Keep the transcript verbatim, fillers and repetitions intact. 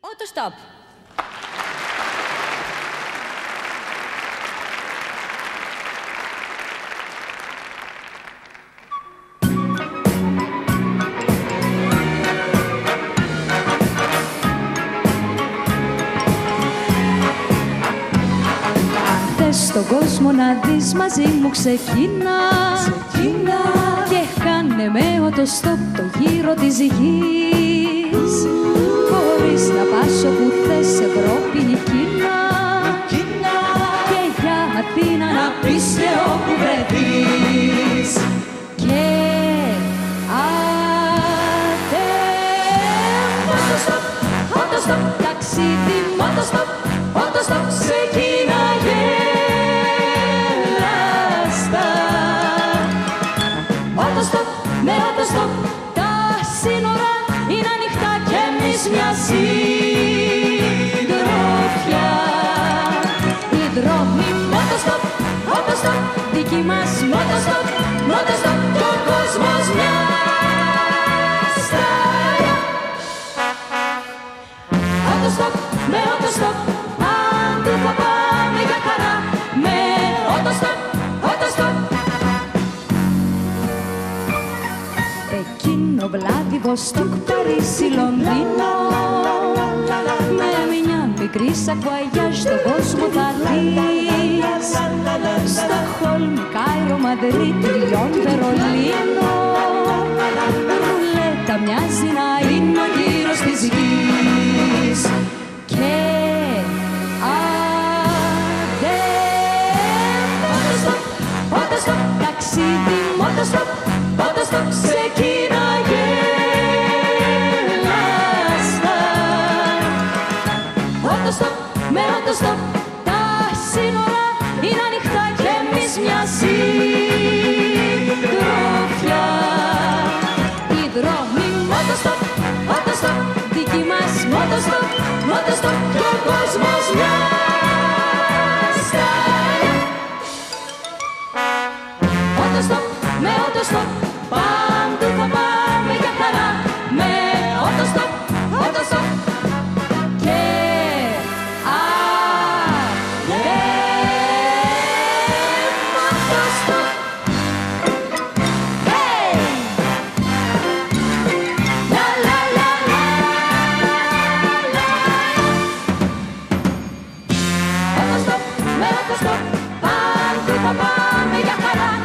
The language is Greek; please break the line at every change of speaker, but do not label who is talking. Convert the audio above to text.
Autostop.
Στον κόσμο να δεις μαζί μου ξεκίνα, ξεκίνα και κάνε με οτοστόπ το γύρο της γης. Χωρίς να πας όπου θες, Ευρώπη ή Κίνα, Κίνα και για Αθήνα να πεις και όπου βρεθείς. Και άντε οτοστόπ, οτοστόπ, ταξίδι οτοστόπ, οτοστόπ, ξεκίναγε. Με οτοστόπ τα σύνορα είναι ανοιχτά κι εμείς μια συντροφιά. Οι δρόμοι οτοστόπ, οτοστόπ, δική μας οτοστόπ, οτοστόπ, κι ο κόσμος μια σταλιά. Οτοστόπ, με οτοστόπ, παντού θα πάμε για χαρά. Με οτοστόπ, οτοστόπ. Πεκίνο, Βλάντιβοστοκ, Παρίσι, Λονδίνο. Με μια μικρή σακουαγιά στον κόσμο θα δεις. Στοκχόλμη, Κάιρο, Μαδρίτη, Λιόν, Βερολίνο. Ρουλέτα μοιάζει να είναι ο γύρος της γης. Και άντε οτοστόπ, οτοστόπ, ταξίδι οτοστόπ, οτοστόπ, ξεκίναγε λάστα. Οτοστόπ, με οτοστόπ, τα σύνορα είναι ανοιχτά κι εμείς μια συντροφιά. Οι δρόμοι οτοστόπ, οτοστόπ, δική μας οτοστόπ, οτοστόπ, κι ο κόσμος μια σταλιά. Οτοστόπ, με οτοστόπ, παντού θα πάμε για χαρά. Με οτοστόπ, οτοστόπ και άντε οτοστόπ. Hey! La la la la la. Οτοστόπ, με οτοστόπ, παντού θα πάμε για χαρά.